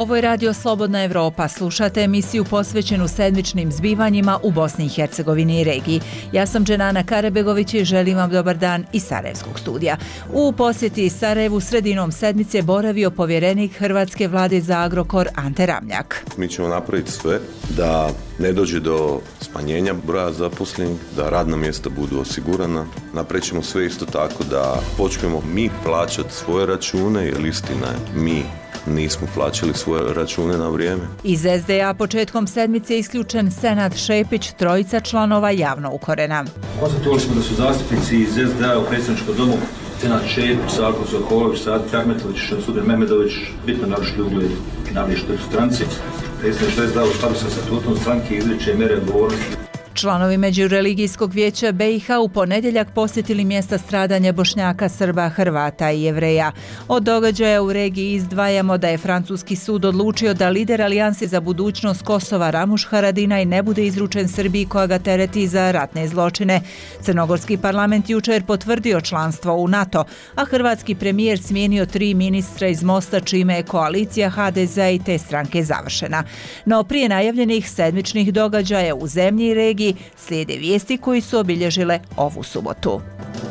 Ovo je Radio Slobodna Evropa. Slušate emisiju posvećenu sedmičnim zbivanjima u Bosni i Hercegovini i regiji. Ja sam Dženana Karabegović i želim vam dobar dan iz Sarajevskog studija. U posjeti Sarajevu sredinom sedmice boravio povjerenik Hrvatske vlade za Agrokor Ante Ramljak. Mi ćemo napraviti sve da ne dođe do smanjenja broja zaposlenih, da radna mjesta budu osigurana. Napravit ćemo sve isto tako da počnemo mi plaćati svoje račune, jer istina je, mi nismo plaćali svoje račune na vrijeme. Iz SDA početkom sedmice isključen Senad Šepić, trojica članova javno ukorena. Konstatovali smo da su zastupnici iz SDA u predsjedničkom domu Senad Šepić, Salko Sokolović, Sadik Ahmetović, Sudin Mehmedović bitno narušili ugled i navještaj u stranci. Predsjedništvo SDA u skladu sa statutom stranke izriče mjere odgovornosti. Članovi Međureligijskog vijeća BiH u ponedjeljak posjetili mjesta stradanja Bošnjaka, Srba, Hrvata i Jevreja. Od događaja u regiji izdvajamo da je francuski sud odlučio da lider Alijanse za budućnost Kosova Ramuš Haradinaj ne bude izručen Srbiji koja ga tereti za ratne zločine. Crnogorski parlament jučer potvrdio članstvo u NATO, a hrvatski premijer smijenio 3 ministra iz Mosta, čime je koalicija HDZ i te stranke završena. No prije najavljenih sedmičnih događaja u zemlji i regiji slijede vijesti koji su obilježile ovu subotu.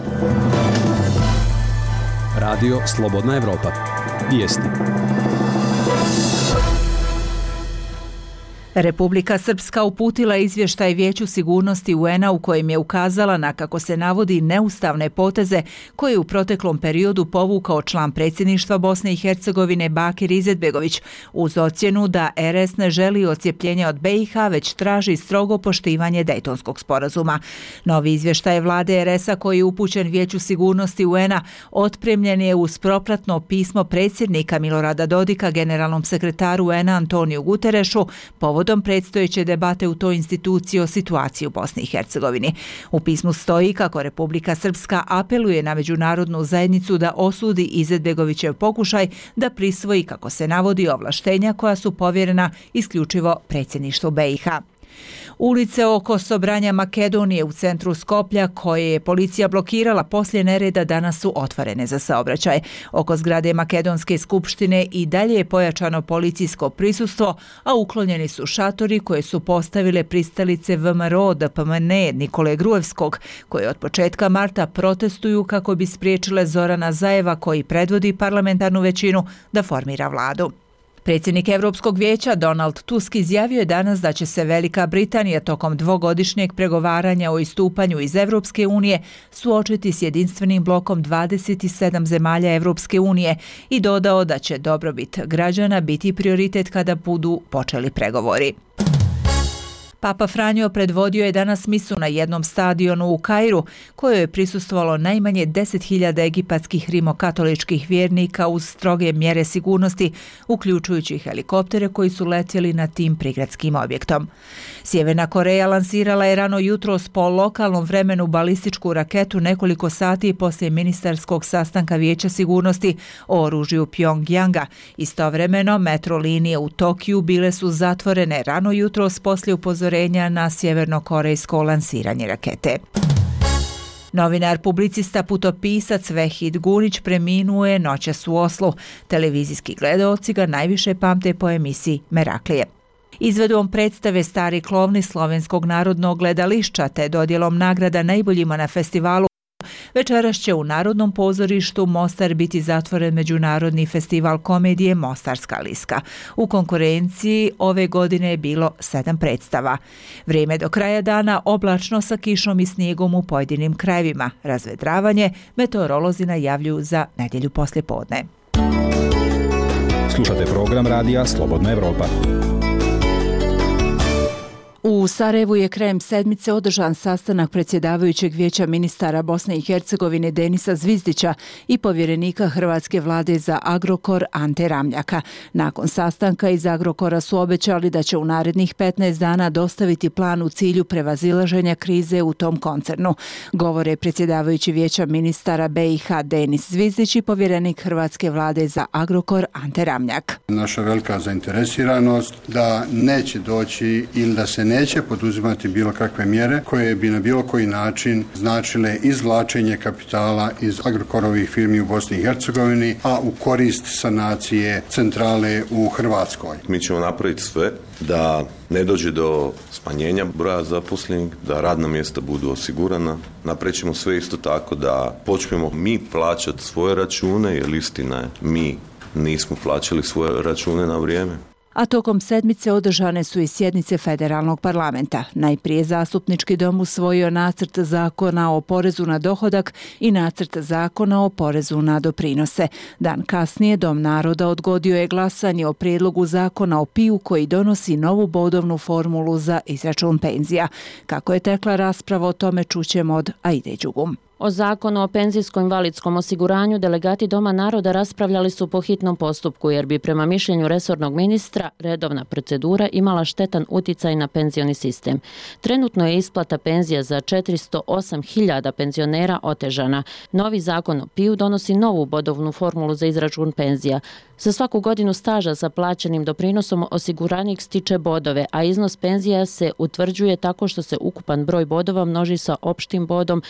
Radio Slobodna Evropa. Vijesti. Republika Srpska uputila izvještaj Vijeću sigurnosti UN-a u kojem je ukazala na, kako se navodi, neustavne poteze koje je u proteklom periodu povukao član predsjedništva Bosne i Hercegovine Bakir Izetbegović uz ocjenu da RS ne želi odcijepljenje od BiH, već traži strogo poštivanje Dejtonskog sporazuma. Novi izvještaj vlade RS-a koji je upućen Vijeću sigurnosti UN-a otpremljen je uz propratno pismo predsjednika Milorada Dodika generalnom sekretaru UN-a Antoniju Guterešu povodom predstojeće debate u toj instituciji o situaciji u Bosni i Hercegovini. U pismu stoji kako Republika Srpska apeluje na međunarodnu zajednicu da osudi Izetbegovićev pokušaj da prisvoji, kako se navodi, ovlaštenja koja su povjerena isključivo predsjedništvu BiH. Ulice oko Sobranja Makedonije u centru Skoplja, koje je policija blokirala poslije nereda, danas su otvorene za saobraćaj. Oko zgrade Makedonske skupštine i dalje je pojačano policijsko prisustvo, a uklonjeni su šatori koje su postavile pristalice VMRO DPMN Nikole Gruevskog, koje od početka marta protestuju kako bi spriječile Zorana Zajeva, koji predvodi parlamentarnu većinu, da formira vladu. Predsjednik Europskog vijeća Donald Tusk izjavio je danas da će se Velika Britanija tokom dvogodišnjeg pregovaranja o istupanju iz Europske unije suočiti s jedinstvenim blokom 27 zemalja Europske unije i dodao da će dobrobit građana biti prioritet kada budu počeli pregovori. Papa Franjo predvodio je danas misu na jednom stadionu u Kairu, kojoj je prisustvovalo najmanje 10.000 egipatskih rimokatoličkih vjernika uz stroge mjere sigurnosti, uključujući helikoptere koji su letjeli nad tim prigradskim objektom. Sjeverna Koreja lansirala je rano jutros po lokalnom vremenu balističku raketu nekoliko sati poslije ministarskog sastanka Vijeća sigurnosti o oružju Pjongjanga. Istovremeno, metro linije u Tokiju bile su zatvorene rano jutros poslije upozorenja na sjevernokorejsko lansiranje rakete. Novinar, publicista, putopisac Vehid Gunić preminuo je noćas u Oslu. Televizijski gledaoci ga najviše pamte po emisiji Meraklije. Izvedbom predstave Stari klovni Slovenskog narodnog gledališća te dodjelom nagrada najboljima na festivalu večeras će u Narodnom pozorištu Mostar biti zatvoren Međunarodni festival komedije Mostarska liska. U konkurenciji ove godine je bilo 7 predstava. Vrijeme do kraja dana oblačno sa kišom i snijegom u pojedinim krajevima. Razvedravanje meteorolozi najavljuju za nedjelju poslijepodne. Slušate program radija Slobodna Evropa. U Sarajevu je krajem sedmice održan sastanak predsjedavajućeg Vijeća ministara Bosne i Hercegovine Denisa Zvizdića i povjerenika Hrvatske vlade za Agrokor Ante Ramljaka. Nakon sastanka iz Agrokora su obećali da će u narednih 15 dana dostaviti plan u cilju prevazilaženja krize u tom koncernu. Govore predsjedavajući Vijeća ministara BiH Denis Zvizdić i povjerenik Hrvatske vlade za Agrokor Ante Ramljak. Naša velika zainteresiranost da neće doći ili da se neće poduzimati bilo kakve mjere koje bi na bilo koji način značile izvlačenje kapitala iz Agrokorovih firmi u Bosni i Hercegovini, a u korist sanacije centrale u Hrvatskoj. Mi ćemo napraviti sve da ne dođe do smanjenja broja zaposlenih, da radna mjesta budu osigurana. Napravit ćemo sve isto tako da počnemo mi plaćati svoje račune, jer istina je, mi nismo plaćali svoje račune na vrijeme. A tokom sedmice održane su i sjednice Federalnog parlamenta. Najprije Zastupnički dom usvojio nacrt zakona o porezu na dohodak i nacrt zakona o porezu na doprinose. Dan kasnije Dom naroda odgodio je glasanje o prijedlogu zakona o PIU koji donosi novu bodovnu formulu za izračun penzija. Kako je tekla rasprava o tome čućemo od Aide Đugum. O zakonu o penzijsko-invalidskom osiguranju delegati Doma naroda raspravljali su po hitnom postupku jer bi prema mišljenju resornog ministra redovna procedura imala štetan uticaj na penzioni sistem. Trenutno je isplata penzija za 408.000 penzionera otežana. Novi zakon o PIU donosi novu bodovnu formulu za izračun penzija. Za svaku godinu staža sa plaćenim doprinosom osiguranik stiče bodove, a iznos penzija se utvrđuje tako što se ukupan broj bodova množi sa opštim bodom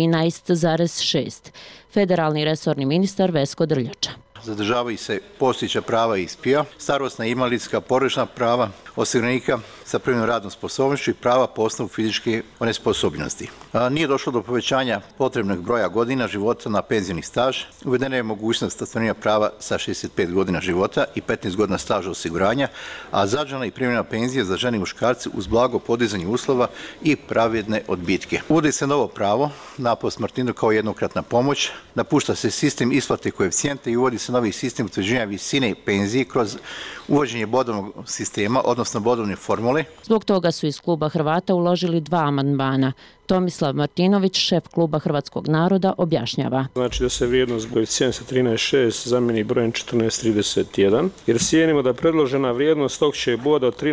13,6. Federalni resorni ministar Vesko Drljača. Zadržavaju se postojeća prava iz PIO, starosna i invalidska porodična prava osiguranika sa privremenom radnom sposobnošću i prava po osnovu fizičke onesposobljenosti. Nije došlo do povećanja potrebnog broja godina života na penzioni staž. Uvedena je mogućnost ostvarenja prava sa 65 godina života i 15 godina staža osiguranja, a zadržana i privremena penzija za žene i muškarce uz blago podizanje uslova i pravedne odbitke. Uvodi se novo pravo na posmrtninu kao jednokratna pomoć, napušta se sistem isplate koeficijenta i uvodi se novi sistem utvrđivanja visine penzije kroz uvođenje bodovnog sistema, odnosno bodovne formule. Zbog toga su iz kluba Hrvata uložili 2 amandmana. Tomislav Martinović, šef kluba Hrvatskog naroda, objašnjava. Znači da se vrijednost koeficijenta 13,6 zamijeni brojem 14,31, jer cijenimo da predložena vrijednost općeg boda od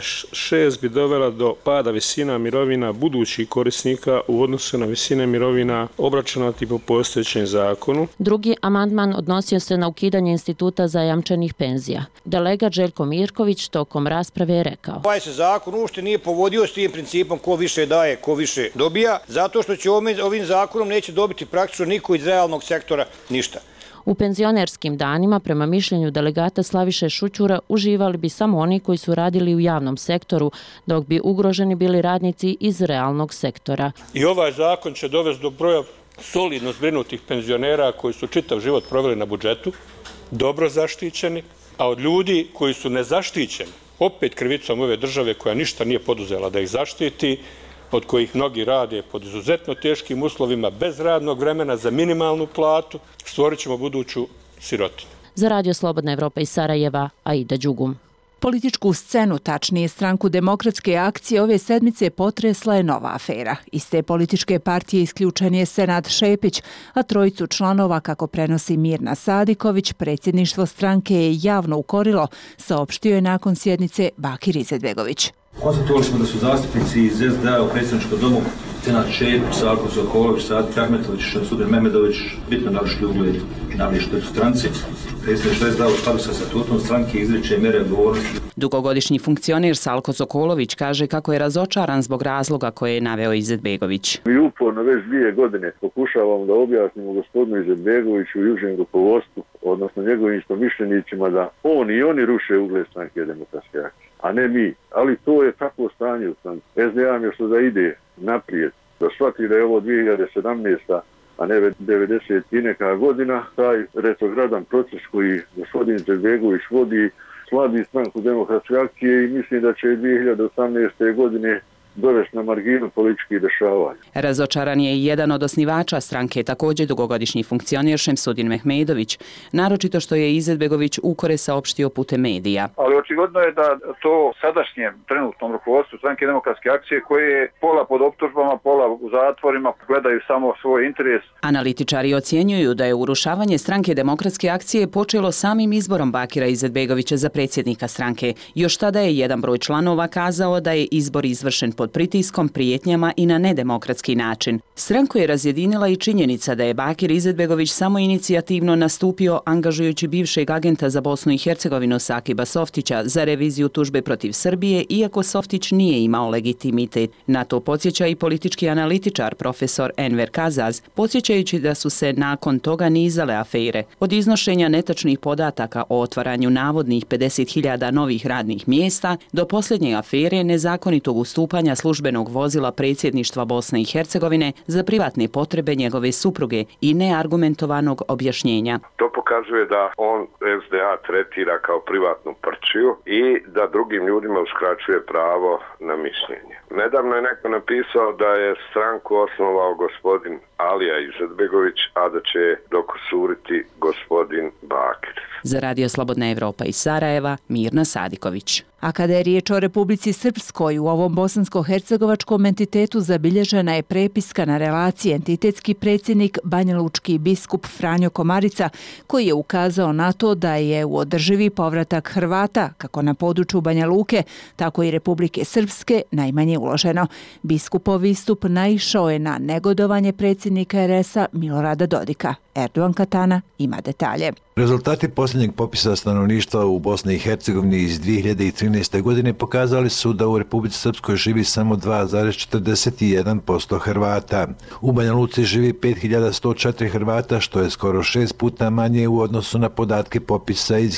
13,6 bi dovela do pada visina mirovina budućih korisnika u odnosu na visine mirovina obračunati po postojećem zakonu. Drugi amandman odnosio se na ukidanje instituta zajamčenih penzija. Delegat Željko Mirković tokom rasprave je rekao. Ovaj se zakon uopšte nije povodio s tim principom ko više daje, ko više dobija, zato što će ovim zakonom neće dobiti praktično niko iz realnog sektora ništa. U penzionerskim danima, prema mišljenju delegata Slaviše Šućura, uživali bi samo oni koji su radili u javnom sektoru, dok bi ugroženi bili radnici iz realnog sektora. I ovaj zakon će dovesti do broja solidno zbrinutih penzionera koji su čitav život proveli na budžetu, dobro zaštićeni, a od ljudi koji su nezaštićeni, opet krivicom ove države koja ništa nije poduzela da ih zaštiti, od kojih mnogi rade pod izuzetno teškim uslovima, bez radnog vremena, za minimalnu platu, stvorit ćemo buduću sirotinju. Za Radio Slobodna Evropa iz Sarajeva, Aida Đugum. Političku scenu, tačnije Stranku demokratske akcije, ove sedmice potresla je nova afera. Iz te političke partije isključen je Senad Šepić, a trojicu članova, kako prenosi Mirna Sadiković, predsjedništvo stranke je javno ukorilo, saopštio je nakon sjednice Bakir Izetbegović. Konstatovali smo da su zastupnici iz SDA u predsjedničkom domu Senad Šepić, Salko Sokolović, Sadik Ahmetović, Šemsudin Mehmedović bitno narušili ugled i navriješteni u stranci. Predsjedništvo SDA u skladu sa statutom stranke izriče mjere odgovornosti. Dugogodišnji funkcioner Salko Sokolović kaže kako je razočaran zbog razloga koje je naveo Izetbegović. Mi uporno već 2 godine pokušavamo da objasnimo gospodinu Izetbegoviću i užem rukovodstvu, odnosno njegovim istomišljenicima, da on i oni ruše ugled Stranke demokratske akcije, a ne mi. Ali to je takvo stanje u stranci. SDA je što da ide naprijed, da shvati da je ovo 2017. a ne 90 i neka godina, taj retrogradan proces koji gospodin Izetbegović vodi slabi Stranku demokratske akcije i mislim da će 2018. godine dovesti na marginu političkih dešavanja. Razočaran je i jedan od osnivača stranke, također dugogodišnji funkcioner Šemsudin Mehmedović, naročito što je Izetbegović ukore saopštio putem medija. Ali očigledno je da to sadašnjem trenutnom rukovodstvu Stranke demokratske akcije, koje je pola pod optužbama, pola u zatvorima, gledaju samo svoj interes. Analitičari ocjenjuju da je urušavanje Stranke demokratske akcije počelo samim izborom Bakira Izetbegovića za predsjednika stranke. Još tada je jedan broj članova kazao da je izbor izvršen pod pritiskom, prijetnjama i na nedemokratski način. Stranku je razjedinila i činjenica da je Bakir Izetbegović samo inicijativno nastupio angažujući bivšeg agenta za Bosnu i Hercegovinu Sakiba Softića za reviziju tužbe protiv Srbije, iako Softić nije imao legitimitet. Na to podsjeća i politički analitičar profesor Enver Kazaz, podsjećajući da su se nakon toga nizale afere. Od iznošenja netačnih podataka o otvaranju navodnih 50.000 novih radnih mjesta do posljednje afere nezakonitog ustupanja službenog vozila predsjedništva Bosne i Hercegovine za privatne potrebe njegove supruge i neargumentovanog objašnjenja. To pokazuje da on SDA tretira kao privatnu prčiju i da drugim ljudima uskraćuje pravo na mišljenje. Nedavno je neko napisao da je stranku osnovao gospodin Alija Izetbegović, a da će dokusuriti gospodin Bakir. Za Radio Slobodna Evropa iz Sarajeva, Mirna Sadiković. A kada je riječ o Republici Srpskoj, u ovom bosansko-hercegovačkom entitetu zabilježena je prepiska na relaciji entitetski predsjednik banjalučki biskup Franjo Komarica, koji je ukazao na to da je u održivi povratak Hrvata, kako na području Banja Luke, tako i Republike Srpske, najmanje uloženo. Biskupov istup naišao je na negodovanje predsjednika RS-a Milorada Dodika. Erdogan Katana ima detalje. Rezultati posljednjeg popisa stanovništva u Bosni i Hercegovini iz 2013. godine pokazali su da u Republici Srpskoj živi samo 2,41% Hrvata. U Banja Luci živi 5.104 Hrvata, što je skoro 6 puta manje u odnosu na podatke popisa iz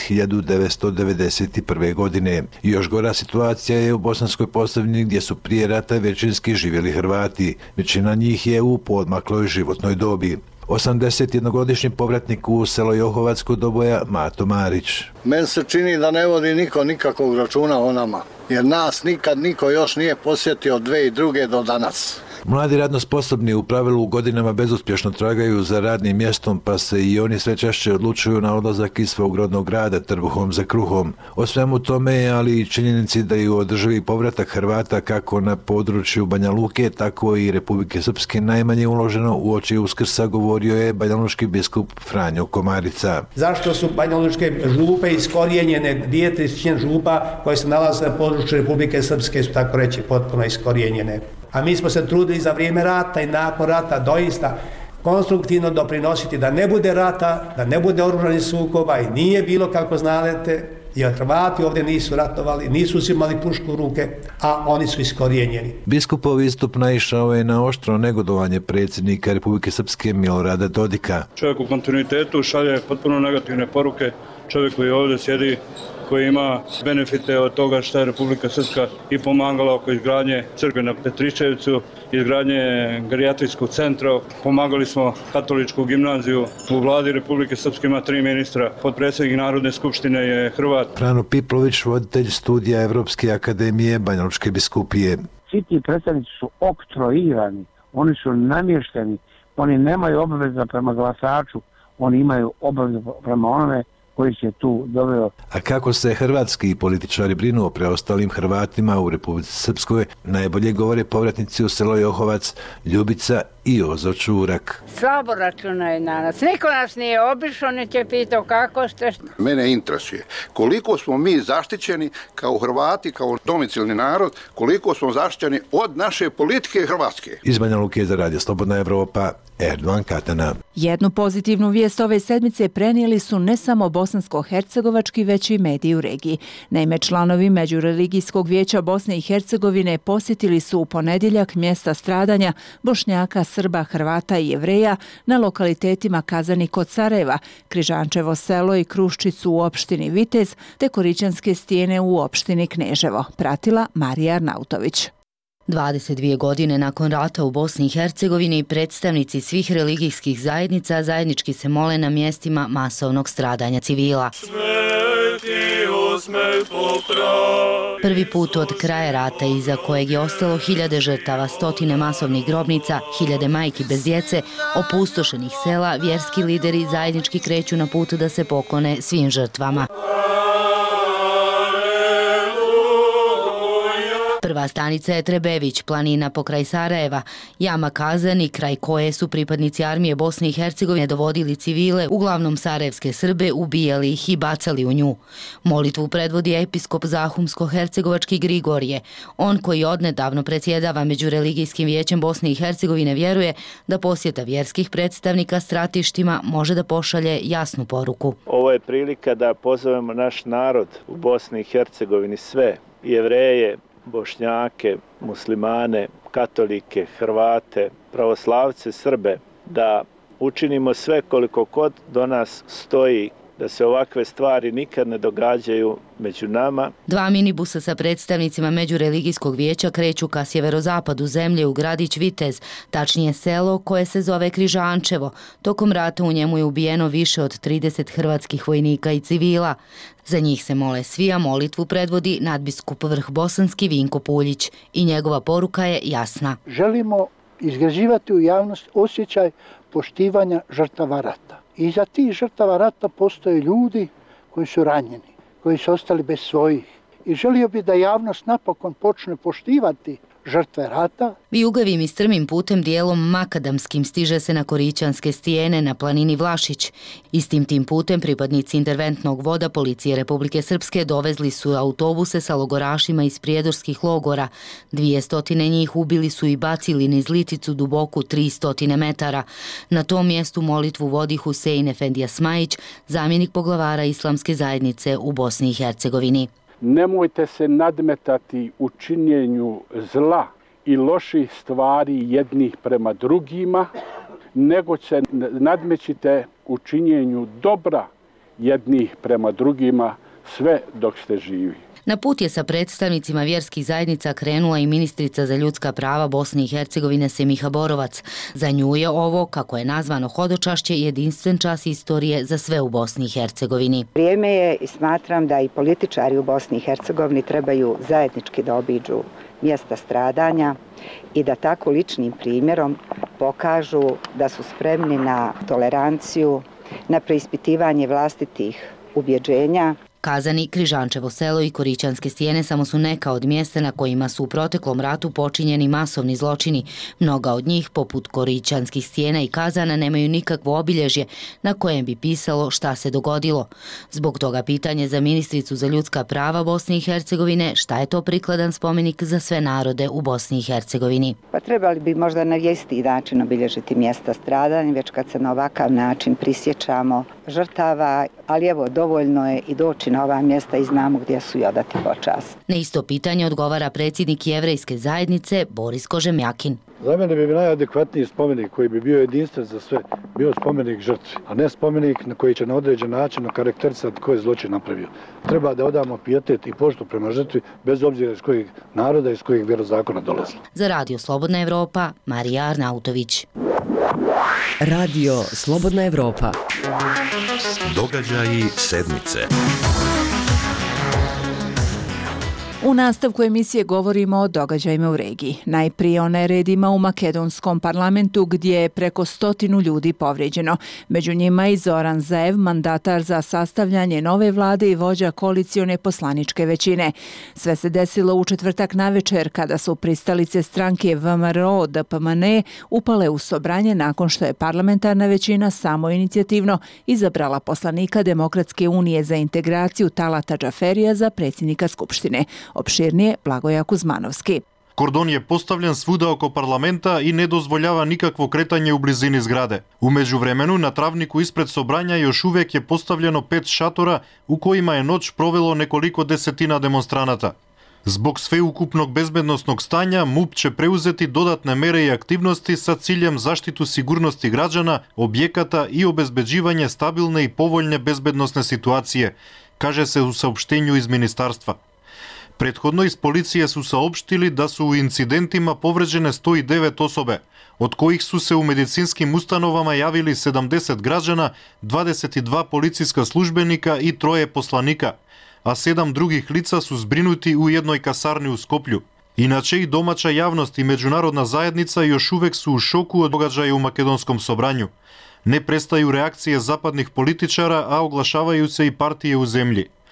1991. godine. Još gora situacija je u Bosanskoj Posavini, gdje su prije rata većinski živjeli Hrvati. Većina njih je u poodmakloj životnoj dobi. 81-godišnji povratnik u selo Johovac kod Doboja, Mato Marić. Meni se čini da ne vodi niko nikakvog računa o nama, jer nas nikad niko još nije posjetio 2002. do danas. Mladi radno sposobni u pravilu u godinama bezuspješno tragaju za radnim mjestom, pa se i oni sve češće odlučuju na odlazak iz svog rodnog grada trbuhom za kruhom. O svemu tome, ali i činjenici da je u održivi povratak Hrvata kako na području Banja Luke, tako i Republike Srpske najmanje uloženo uoči Uskrsa, govorio je banjalučki biskup Franjo Komarica. Zašto su banjalučke župe iskorijenjene, 2/3 župa koje se nalaze na području Republike Srpske su, tako reći, potpuno iskorijenjene. A mi smo se trudili za vrijeme rata i nakon rata doista konstruktivno doprinositi da ne bude rata, da ne bude oružanih sukoba i nije bilo, kako znate, jer Hrvati ovdje nisu ratovali, nisu uzimali pušku u ruke, a oni su iskorijenjeni. Biskupov istup naišao je na oštro negodovanje predsjednika Republike Srpske Milorada Dodika. Čovjek u kontinuitetu šalje potpuno negativne poruke, čovjek koji ovdje sjedi, koji ima benefite od toga što je Republika Srpska i pomagala oko izgradnje crkve na Petričevcu, izgradnje gerijatrijskog centra, pomagali smo katoličku gimnaziju, u vladi Republike Srpske ima 3 ministra, potpredsjednik Narodne skupštine je Hrvat. Frano Piplović, voditelj studija Evropske akademije Banjalučke biskupije. Svi ti predstavnici su oktroirani, oni su namješteni, oni nemaju obaveza prema glasaču, oni imaju obavezu prema onome koji se tu doveo. A kako se hrvatski političari brinu o preostalim Hrvatima u Republici Srpskoj, najbolje govore povratnici u selo Johovac, Ljubica i Jozo Čurak. Slabo računaju na nas. Niko nas nije obišao, niti je pitao kako ste. Mene interesuje koliko smo mi zaštićeni kao Hrvati, kao domicilni narod, koliko smo zaštićeni od naše politike Hrvatske. Iz Banja Luke za Radio Slobodna Evropa, Erdogan Katana. Jednu pozitivnu vijest ove sedmice prenijeli su ne samo bosansko-hercegovački, već i mediji u regiji. Naime, članovi Međureligijskog vijeća Bosne i Hercegovine posjetili su u ponedjeljak mjesta stradanja Bošnjaka, Srba, Hrvata i Jevreja na lokalitetima Kazani kod Sarajeva, Križančevo selo i Kruščicu u opštini Vitez, te Korićanske stijene u opštini Kneževo. Pratila Marija Arnautović. 22 godine nakon rata u Bosni i Hercegovini, predstavnici svih religijskih zajednica zajednički se mole na mjestima masovnog stradanja civila. Prvi put od kraja rata, iza kojeg je ostalo 1000 žrtava, 100 masovnih grobnica, 1000 majki bez djece, opustošenih sela, vjerski lideri zajednički kreću na put da se poklone svim žrtvama. Prva stanica je Trebević, planina pokraj Sarajeva, jama Kazani, kraj koje su pripadnici armije Bosne i Hercegovine dovodili civile, uglavnom sarajevske Srbe, ubijali ih i bacali u nju. Molitvu predvodi episkop Zahumsko-hercegovački Grigorije. On koji odnedavno predsjedava Međureligijskim vijećem Bosne i Hercegovine vjeruje da posjeta vjerskih predstavnika stratištima može da pošalje jasnu poruku. Ovo je prilika da pozovemo naš narod u Bosni i Hercegovini, sve Jevreje, Bošnjake, muslimane, katolike, Hrvate, pravoslavce, Srbe, da učinimo sve koliko god do nas stoji da se ovakve stvari nikad ne događaju među nama. 2 minibusa sa predstavnicima Međureligijskog vijeća kreću ka sjeverozapadu zemlje u gradić Vitez, tačnije selo koje se zove Križančevo. Tokom rata u njemu je ubijeno više od 30 hrvatskih vojnika i civila. Za njih se mole svi, a molitvu predvodi nadbiskup Vrhbosanski Vinko Puljić i njegova poruka je jasna. Želimo izgrađivati u javnost osjećaj poštivanja žrtava rata. Iza tih žrtava rata postoje ljudi koji su ranjeni, koji su ostali bez svojih. I želio bi da javnost napokon počne poštivati žrtve rata. Vijugavim i strmim putem dijelom makadamskim stiže se na Korićanske stijene na planini Vlašić. Istim tim putem pripadnici interventnog voda Policije Republike Srpske dovezli su autobuse sa logorašima iz prijedorskih logora. 200 njih ubili su i bacili niz Liticu duboku 300 metara. Na tom mjestu molitvu vodi Husein Efendija Smajić, zamjenik poglavara Islamske zajednice u Bosni i Hercegovini. Nemojte se nadmetati u činjenju zla i loših stvari jednih prema drugima, nego se nadmećite u činjenju dobra jednih prema drugima sve dok ste živi. Na put je sa predstavnicima vjerskih zajednica krenula i ministrica za ljudska prava Bosne i Hercegovine Semiha Borovac. Za nju je ovo, kako je nazvano hodočašće, jedinstven čas istorije za sve u Bosni i Hercegovini. Vrijeme je i smatram da i političari u Bosni i Hercegovini trebaju zajednički da obiđu mjesta stradanja i da tako ličnim primjerom pokažu da su spremni na toleranciju, na preispitivanje vlastitih ubjeđenja. Kazani, Križančevo selo i Korićanske stijene samo su neka od mjesta na kojima su u proteklom ratu počinjeni masovni zločini. Mnoga od njih, poput Korićanskih stijena i Kazana, nemaju nikakvo obilježje na kojem bi pisalo šta se dogodilo. Zbog toga pitanje za ministricu za ljudska prava Bosne i Hercegovine, šta je to prikladan spomenik za sve narode u Bosni i Hercegovini. Pa trebali bi možda na isti način obilježiti mjesta stradanja, već kad se na ovakav način prisjećamo žrtava, ali evo dovoljno je i doći na ova mjesta i znamo gdje su i odati počast. Na isto pitanje odgovara predsjednik Jevrejske zajednice Boris Kožemjakin. Za mene bi najadekvatniji spomenik koji bi bio jedinstven za sve, bio spomenik žrtvi, a ne spomenik na koji će na određen način okarakterisati ko je zločin napravio. Treba da odamo pijetet i poštu prema žrtvi bez obzira iz kojeg naroda i iz kojeg vjerozakona dolazi. Za Radio Slobodna Evropa, Marija Arnautović. Radio Slobodna Evropa. Događaji sedmice. U nastavku emisije govorimo o događajima u regiji. Najprije o neredima u makedonskom parlamentu gdje je preko 100 ljudi povrijeđeno. Među njima i Zoran Zaev, mandatar za sastavljanje nove vlade i vođa koalicione poslaničke većine. Sve se desilo u četvrtak navečer kada su pristalice stranke VMRO DPMN upale u Sobranje nakon što je parlamentarna većina samoinicijativno izabrala poslanika Demokratske unije za integraciju Talata Džaferija za predsjednika Skupštine. Opširnije Blagoja Kuzmanovski. Кордон je postavljen svuda oko parlamenta i ne dozvoljava nikakvo kretanje u blizini zgrade. U međuvremenu na travniku ispred Sobranja još uvijek je postavljeno 5 šatora u kojima je noć provelo nekoliko desetina demonstranata. Zbog sveukupnog bezbednosnog stanja, MUP će preuzeti dodatne mere i aktivnosti sa ciljem zaštitu sigurnosti građana, objekata i obezbeđivanje stabilne i povoljne bezbednosne situacije, kaže se u saopštenju iz ministarstva. Prethodno iz policije su saopštili da su u incidentima povređene 109 osobe, od kojih su se u medicinskim ustanovama javili 70 građana, 22 policijska službenika i 3 poslanika, a 7 drugih lica su zbrinuti u jednoj kasarni u Skoplju. Inače i domaća javnost i međunarodna zajednica još uvek su u šoku od događaja u makedonskom Sobranju. Ne prestaju reakcije zapadnih političara, a oglašavaju se i partije u zemlji.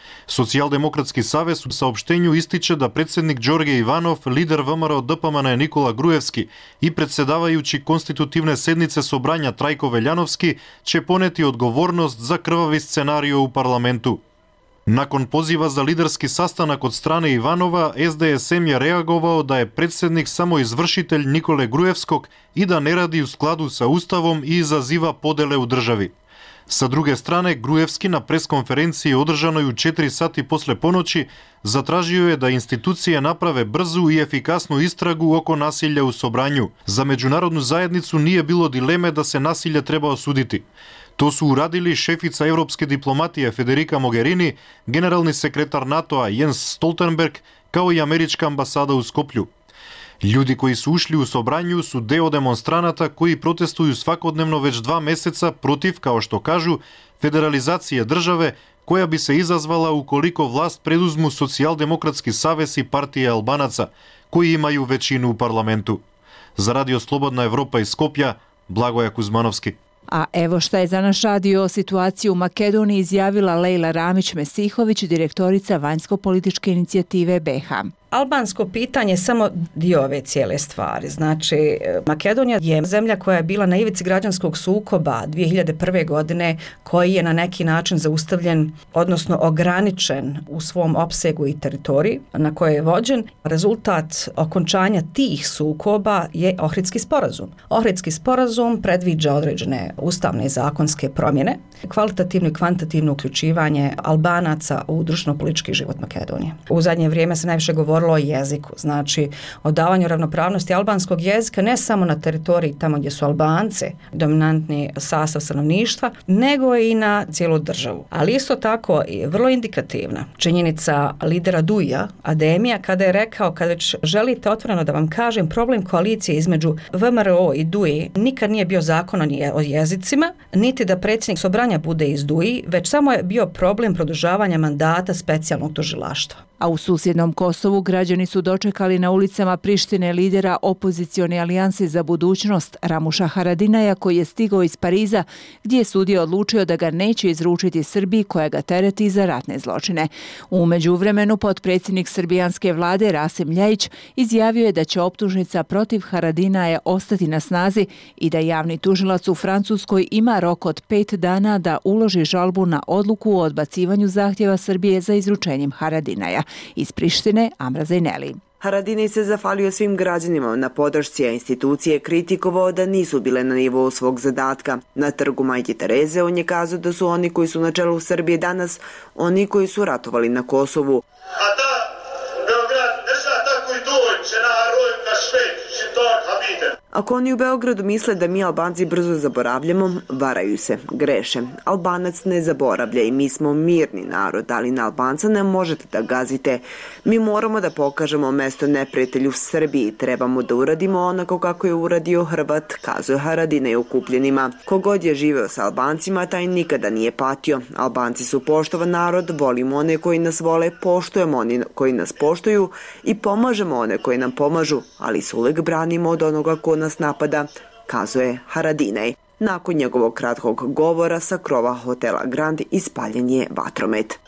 Социјалдемократски savez у саопштењу истиче да председник Ѓорѓе Иванов, лидер ВМРО ДПМН Никола Груевски и председавајучи конститутивне седнице собрања Трајко Велјановски ќе понети одговорност за крвави сценарио у парламенту. Након позива за лидерски sastanak од страна Иванова, СДСМ ја реаговао да е председник само извршител Николе Груевског и да не ради у складу со уставом и изазива поделе у држави. Sa druge strane, Груевски на пресконференција одржаној у 4 сати после поночи затражио е да институције направе брзу и ефикасну истрагу око насилје у собрању. За меѓународну заедницу nije било дилеме да се насилје треба осудити. То su uradili šefica evropske diplomatije Federica Mogherini, generalni sekretar NATO-a Jens Stoltenberg, kao i američka ambasada u Skoplju. Ljudi koji su ušli u собрању su deo demonstranata koji protestuju svakodnevno već 2 meseca protiv, kao što kažu, federalizacije države koja bi se izazvala ukoliko vlast preduzmu Socijaldemokratski savez i partije Albanaca, koji imaju većinu u parlamentu. Za Radio Slobodna Evropa iz Skopja, Blagoja Kuzmanovski. A evo šta je za naš radio o situaciji u Makedoniji izjavila Lejla Ramić-Mesihović, direktorica vanjsko-političke inicijative BiH. Albansko pitanje je samo dio ove cijele stvari. Znači, Makedonija je zemlja koja je bila na ivici građanskog sukoba 2001. godine, koji je na neki način zaustavljen, odnosno ograničen u svom opsegu i teritoriji na koje je vođen. Rezultat okončanja tih sukoba je Ohridski sporazum. Ohridski sporazum predviđa određene ustavne i zakonske promjene, kvalitativno i kvantitativno uključivanje Albanaca u društveno-politički život Makedonije. U zadnje vrijeme se najviše govorilo o jeziku, znači o davanju ravnopravnosti albanskog jezika ne samo na teritoriji tamo gdje su Albance dominantni sastav stanovništva, nego i na cijelu državu. Ali isto tako je vrlo indikativna činjenica lidera Duija, Ademija, kada je rekao, kada već želite otvoreno da vam kažem, problem koalicije između VMRO i Duji nikad nije bio zakon o jezicima, niti da predsjednik Sobranja bude iz Duji, već samo je bio problem produžavanja mandata specijalnog tužilaštva. A u susjednom Kosovu građani su dočekali na ulicama Prištine lidera opozicione alijanse za budućnost Ramuša Haradinaja, koji je stigao iz Pariza, gdje je sudija odlučio da ga neće izručiti Srbiji koja ga tereti za ratne zločine. U međuvremenu potpredsjednik srbijanske vlade Rasim Ljajić izjavio je da će optužnica protiv Haradinaja ostati na snazi i da javni tužilac u Francuskoj ima rok od 5 dana da uloži žalbu na odluku o odbacivanju zahtjeva Srbije za izručenjem Haradinaja. Iz Prištine, Amra Zajneli. Haradinaj se zahvalio svim građanima na podršci, a institucije kritikovao da nisu bile na nivou svog zadatka. Na trgu Majke Tereze on je kazao da su oni koji su na čelu Srbije danas oni koji su ratovali na Kosovu. A da Beograd drža tako i dođe na roju ka švet, šitor habite. Ako oni u Beogradu misle da mi Albanci brzo zaboravljamo, varaju se, greše. Albanac ne zaboravlja i mi smo mirni narod, ali na Albanca ne možete da gazite. Mi moramo da pokažemo mesto neprijatelju Srbiji, trebamo da uradimo onako kako je uradio Hrvat, kazuje Haradinaj okupljenima. Kogod je živeo sa Albancima, taj nikada nije patio. Albanci su poštovan narod, volimo one koji nas vole, poštujemo one koji nas poštuju i pomažemo one koji nam pomažu, ali se uvek branimo od onoga ko nas napada, kazuje Haradinaj. Nakon njegovog kratkog govora sa krova hotela Grand ispaljen je vatromet.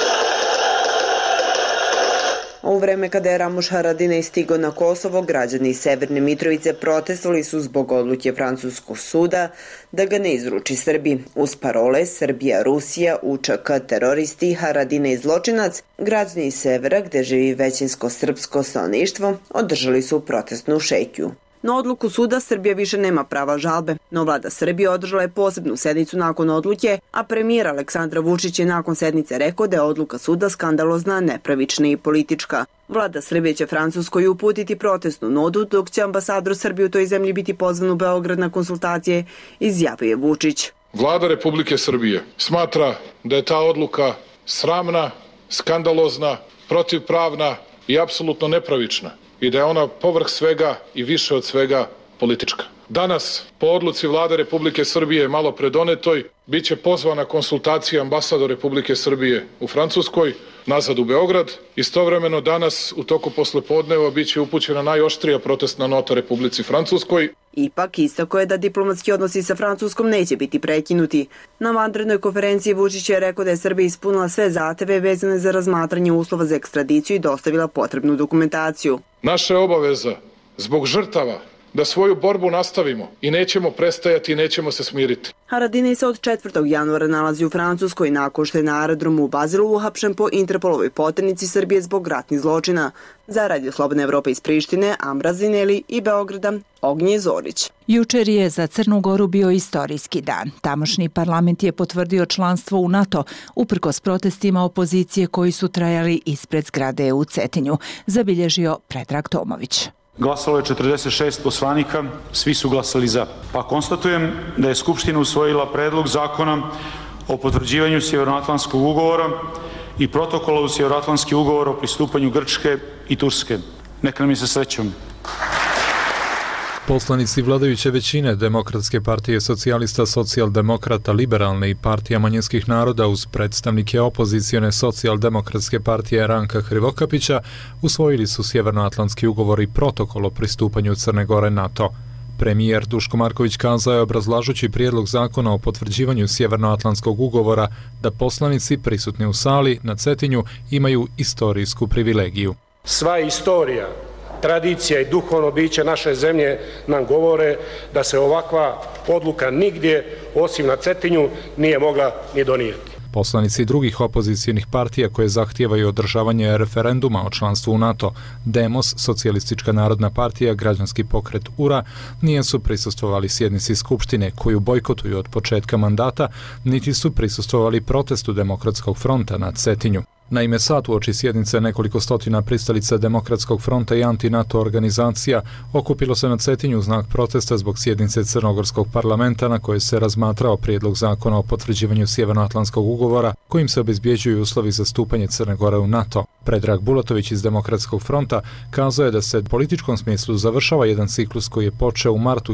U vreme kada je Ramuš Haradinaj stigao na Kosovo, građani Severne Mitrovice protestovali su zbog odluke francuskog suda da ga ne izruči Srbiji. Uz parole Srbija, Rusija, UČK, teroristi, Haradinaj zločinac, građani iz severa, gde živi većinsko srpsko stanovništvo, održali su protestnu šetnju. Na odluku suda Srbija više nema prava žalbe, no vlada Srbije održala je posebnu sednicu nakon odluke, a premijer Aleksandar Vučić je nakon sednice rekao da je odluka suda skandalozna, nepravična i politička. Vlada Srbije će Francuskoj uputiti protestnu notu, dok će ambasador Srbije u toj zemlji biti pozvan u Beograd na konsultacije, izjavio je Vučić. Vlada Republike Srbije smatra da je ta odluka sramna, skandalozna, protivpravna i apsolutno nepravična i da je ona povrh svega i više od svega politička. Danas, po odluci Vlade Republike Srbije malo pre donetoj, bit će pozvana konsultacija ambasador Republike Srbije u Francuskoj, nazad u Beograd. Istovremeno danas u toku poslepodneva bit će upućena najoštrija protestna nota Republici Francuskoj. Ipak istako je da diplomatski odnosi sa Francuskom neće biti prekinuti. Na vanrednoj konferenciji Vučić je rekao da je Srbija ispunila sve zahteve vezane za razmatranje uslova za ekstradiciju i dostavila potrebnu dokumentaciju. Naša je obaveza zbog žrtava da svoju borbu nastavimo i nećemo prestajati i nećemo se smiriti. Haradinaj se od 4. januara nalazi u Francuskoj nakon što je na aerodromu u Bazilu uhapšen po Interpolovoj poternici Srbije zbog ratnih zločina. Za Radio Slobodna Evropa iz Prištine, Ambra Zineli i Beograda, Ognje Zorić. Jučer je za Crnu Goru bio istorijski dan. Tamošnji parlament je potvrdio članstvo u NATO, uprkos protestima opozicije koji su trajali ispred zgrade u Cetinju, zabilježio Predrag Tomović. Glasalo je 46 poslanika, svi su glasali za. Pa konstatujem da je Skupština usvojila predlog zakona o potvrđivanju Sjevernoatlantskog ugovora i protokola u Sjevernoatlantski ugovor o pristupanju Grčke i Turske. Neka nam je sa srećom. Poslanici vladajuće većine Demokratske partije socijalista, socijaldemokrata, liberalne i partija manjinskih naroda uz predstavnike opozicione socijaldemokratske partije Ranka Krivokapića usvojili su Sjevernoatlantski ugovor i protokol o pristupanju Crne Gore NATO. Premijer Duško Marković kazao je obrazlažući prijedlog zakona o potvrđivanju Sjevernoatlantskog ugovora da poslanici prisutni u sali na Cetinju imaju istorijsku privilegiju. Sva istorija, tradicija i duhovno biće naše zemlje nam govore da se ovakva odluka nigdje osim na Cetinju nije mogla ni donijeti. Poslanici drugih opozicijnih partija koje zahtijevaju održavanje referenduma o članstvu u NATO, Demos, Socijalistička narodna partija, Građanski pokret URA, nisu prisustvovali sjednici Skupštine koju bojkotuju od početka mandata, niti su prisustvovali protestu Demokratskog fronta na Cetinju. Naime, sad uoči sjednice nekoliko stotina pristalica Demokratskog fronta i anti-NATO organizacija okupilo se na Cetinju u znak protesta zbog sjednice Crnogorskog parlamenta na kojoj se razmatrao prijedlog zakona o potvrđivanju Sjevernoatlantskog ugovora kojim se obezbjeđuju uslovi za stupanje Crne Gore u NATO. Predrag Bulatović iz Demokratskog fronta kazao je da se u političkom smislu završava jedan ciklus koji je počeo u martu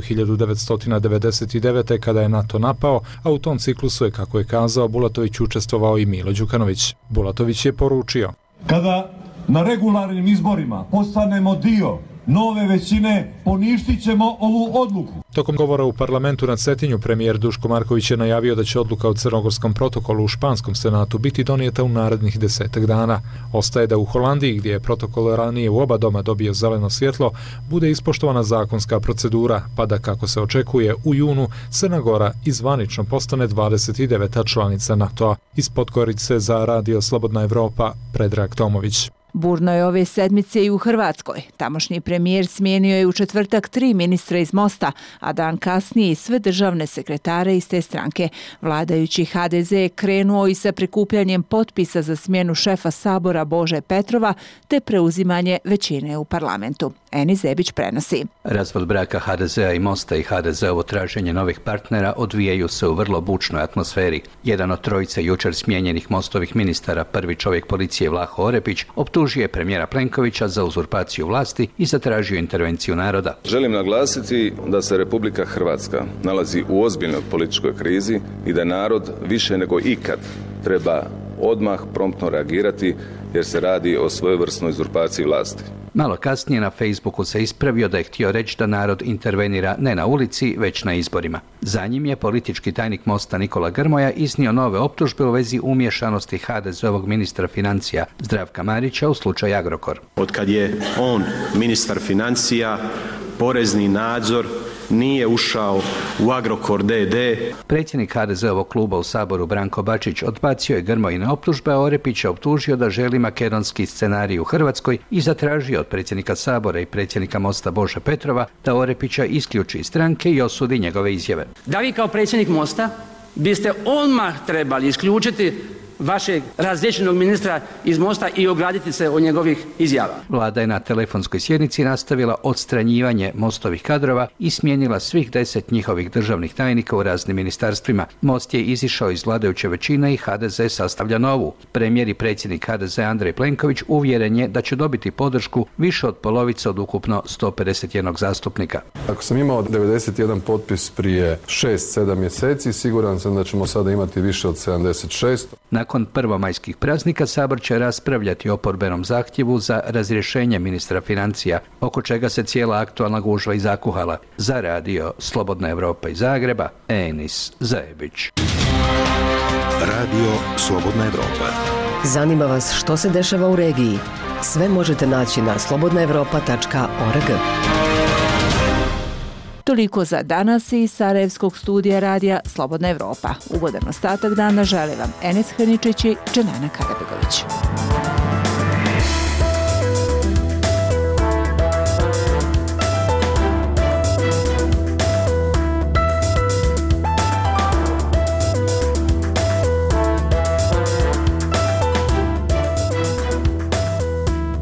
1999. kada je NATO napao, a u tom ciklusu je, kako je kazao Bulatović, učestvovao i Milo Đukanović. Bulatović je poručio: kada na regularnim izborima postanemo dio nove većine, poništit ćemo ovu odluku. Tokom govora u parlamentu na Cetinju, premijer Duško Marković je najavio da će odluka o crnogorskom protokolu u španskom senatu biti donijeta u narednih 10 dana. Ostaje da u Holandiji, gdje je protokol ranije u oba doma dobio zeleno svjetlo, bude ispoštovana zakonska procedura, pa da, kako se očekuje, u junu Crna Gora zvanično postane 29. članica NATO-a. Iz Podgorice za Radio Slobodna Evropa, Predrag Tomović. Burno je ove sedmice i u Hrvatskoj. Tamošnji premijer smijenio je u četvrtak 3 ministra iz Mosta, a dan kasnije i sve državne sekretare iz te stranke. Vladajući HDZ je krenuo i sa prikupljanjem potpisa za smjenu šefa Sabora Bože Petrova te preuzimanje većine u parlamentu. Eni Zebić prenosi. Razvod braka HDZ-a i Mosta i HDZ-ovo traženje novih partnera odvijaju se u vrlo bučnoj atmosferi. Jedan od trojice jučer smijenjenih Mostovih ministara, prvi čovjek policije Vlaho Orepić, optužio je premijera Plenkovića za uzurpaciju vlasti i zatražio intervenciju naroda. Želim naglasiti da se Republika Hrvatska nalazi u ozbiljnoj političkoj krizi i da narod više nego ikad treba odmah promptno reagirati jer se radi o svojevrsnoj uzurpaciji vlasti. Malo kasnije na Facebooku se ispravio da je htio reći da narod intervenira ne na ulici, već na izborima. Za njim je politički tajnik Mosta Nikola Grmoja iznio nove optužbe u vezi umješanosti HDZ-ovog ministra financija Zdravka Marića u slučaj Agrokor. Otkad je on ministar financija, porezni nadzor nije ušao u Agrokor d.d. Predsjednik HDZ-ovog kluba u Saboru Branko Bačić odbacio je Grmojine optužbe, a Orepića optužio da želi makedonski scenarij u Hrvatskoj i zatražio od predsjednika Sabora i predsjednika Mosta Bože Petrova da Orepića isključi iz stranke i osudi njegove izjave. Da vi kao predsjednik Mosta biste odmah trebali isključiti vašeg razriješenog ministra iz Mosta i ograditi se od njegovih izjava. Vlada je na telefonskoj sjednici nastavila odstranjivanje Mostovih kadrova i smijenila svih 10 njihovih državnih tajnika u raznim ministarstvima. Most je izišao iz vladajuće većine i HDZ sastavlja novu. Premijer i predsjednik HDZ Andrej Plenković uvjeren je da će dobiti podršku više od polovice od ukupno 151 zastupnika. Ako sam imao 91 potpis prije 6-7 mjeseci, siguran sam da ćemo sada imati više od 76. Nakon prvomajskih praznika Sabor će raspravljati o oporbenom zahtjevu za razrješenje ministra financija, oko čega se cijela aktualna gužva i zakuhala. Za radio Slobodna Evropa iz Zagreba, Enis Zajebić. Radio Slobodna Evropa. Zanima vas što se dešava u regiji? Sve možete naći na slobodnaevropa.org. Toliko za danas iz Sarajevskog studija radija Slobodna Evropa. Ugodan ostatak dana žele vam Enes Hrničić i Dženana Karabegović.